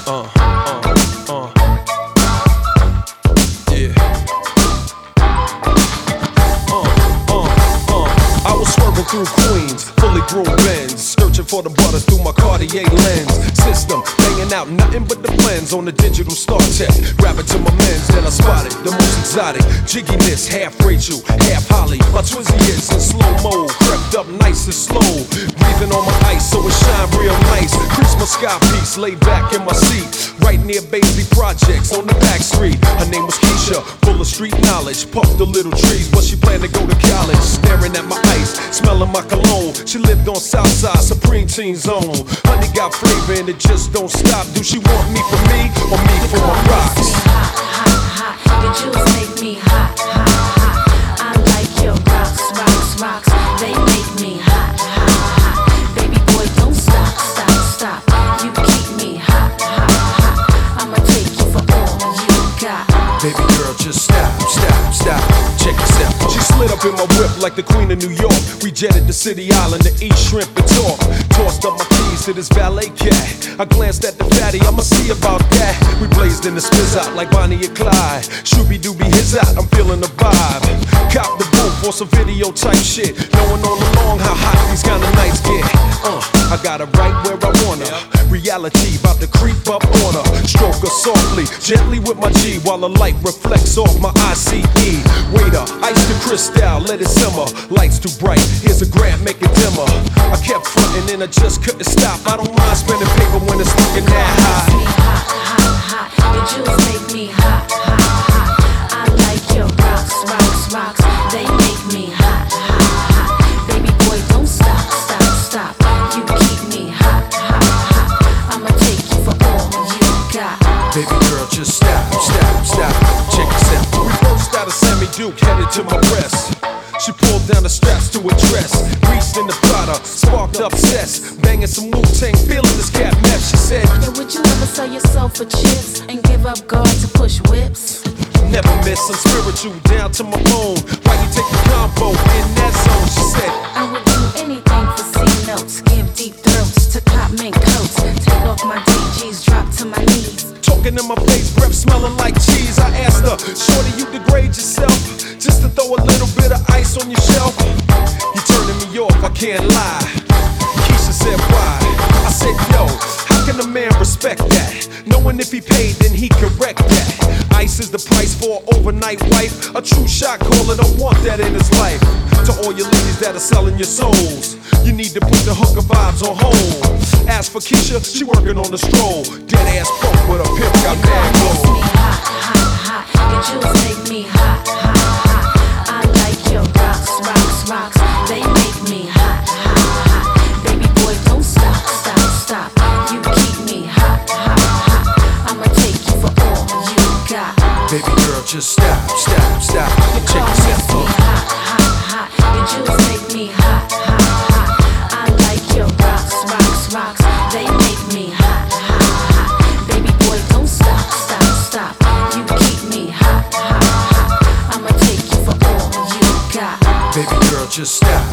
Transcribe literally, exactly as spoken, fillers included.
Uh, uh, uh. Yeah. Uh, uh, uh. I was swerving through Queens, fully groomed Benz, searching for the butters through my Cartier lens. System, banging out nothing but the blends on the digital Star Tech. Grab it to my men's, then I spotted the most exotic jigginess, half Rachel, half Holly. My Twizzy is in slow mo, crept up nice and slow, breathing on my ice so it shine real nice. Crease my sky piece, laid back in my seat, right near Baisley Projects on the back street. Her name was Keisha, full of street knowledge, puffed the little trees, but she planned to go to college. Staring at my ice, smelling my cologne. She lived on Southside, Supreme Teen Zone. Honey got flavor and it just don't stop. Do she want me for me or me for my rocks? Hot, hot, hot. Your jewels make me hot, hot, hot. I like your rocks, rocks, rocks. They make me hot, hot, hot. Baby boy, don't stop, stop, stop. You keep me hot, hot, hot. I'ma take you for all you got. Baby girl, just stop, stop, stop. Check this out. She slid up in my whip like the Queen of New York. We jetted to City Island to eat shrimp and talk. Tossed up my keys to this valet cat. I glanced at the fatty, I'ma see about that. We blazed in the spizz out like Bonnie and Clyde. Shooby dooby his out, I'm feeling the vibe. Cop the boat for some video type shit. Knowing all along how hot these kind of nights get. Uh, I got her right where I want her. Reality about to creep up on her. Stroke her softly, gently with my G, while the light reflects off my I C E. Waiter, ice the crystal, let it simmer. Lights too bright, here's a grab, make it dimmer. I kept frontin' and I just couldn't stop. I don't mind spending paper when it's looking that hot. Me hot, hot, hot. Your jewels make me hot, hot, hot. I like your rocks, rocks, rocks. They make me hot, hot, hot. Baby boy, don't stop, stop, stop. You keep me hot, hot, hot. I'ma take you for all you got. Baby girl, just stop, stop, stop. Check this out. We burst out of semi-duke, headed to my breast. She pulled down the straps to her dress, reached in the Prada, sparked up cess, banging some Wu-Tang, feeling this cat meth. She said, Yeah, would you ever sell yourself for chips and give up guard to push whips? never miss, I'm spiritual down to my bone. Why you take the combo in that zone? She said, I would do anything for C notes, give deep throats to cop mink coats, take off my D Gs, drop to my knees. talking in my face, breath smelling like cheese. I asked her, shorty, you degrade yourself just to throw a little bit of ice on your shelf? You turning me off, I can't lie. Keisha said, why? I said, yo, how can a man respect that? Knowing if he paid, then he correct that. Ice is the price for an overnight wife. A true shot caller don't want that in his life. To all your ladies that are selling your souls, you need to put the hooker vibes on hold. As for Keisha, she working on the stroll. Dead ass broke with a pimp got mad Makes gold. me hot, hot, hot. Your jewels make me hot, hot, hot. I like your rocks, rocks, rocks. They make me hot, hot, hot. Baby boy, don't stop, stop, stop. You keep me hot, hot, hot. I'ma take you for all you got. Baby girl, just stop, stop, stop. Check this Makes me out. hot, hot, hot. Your jewels make me hot, hot, hot. I like your rocks, rocks, rocks. They make me hot, hot, hot. Baby boy, don't stop, stop, stop. You keep me hot, hot, hot. I'ma take you for all you got. Baby girl, just stop,